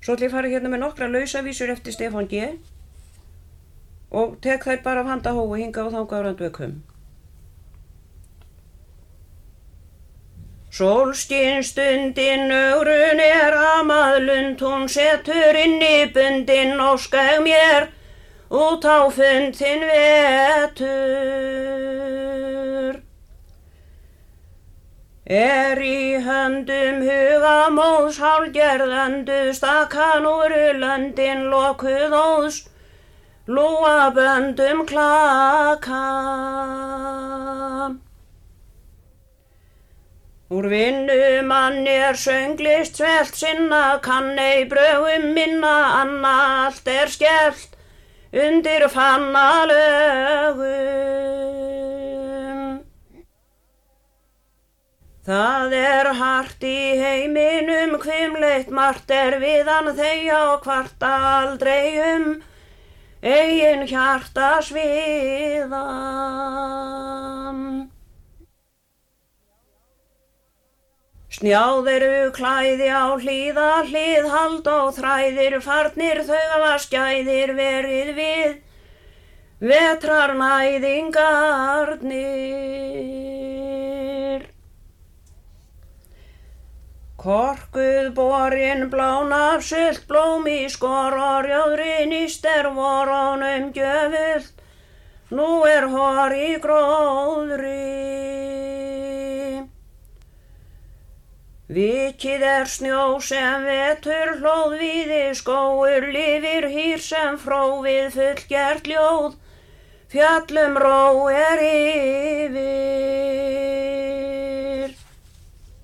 Svo ætla ég fara hérna með nokkra lausavísur eftir Stefán G. Og tek þær bara af handahófi hinga og þanga á randvökum. Sólskinstundin ögrun amaðlund, hún setur inn í bundin og skæg mér út á fund þinn vetur. Í höndum hugamóðs hálfgerðandu stakkan úr löndin lokuð óðs, lúaböndum klaka. Úr vinnumanni sönglist svelt sinna, kann ei brögum minna, anna allt skellt undir fannalögum. Það hart í heiminum, hvimleitt margt viðan þegja og kvarta aldrei eigin hjartasviðan. Snjáð klæði á hlið, hald og þræðir farnir, þau hafa skæðir verið við vetrarnæðingarnir. Korkuð borin blánar sult blóm í skor og rjóðri nýst voronum gjöfult, nú hor í gróðri. Vikið snjó sem vetur hlóð, víði skógur lifir hýr sem frófið fullgert ljóð, fjallum ró yfir.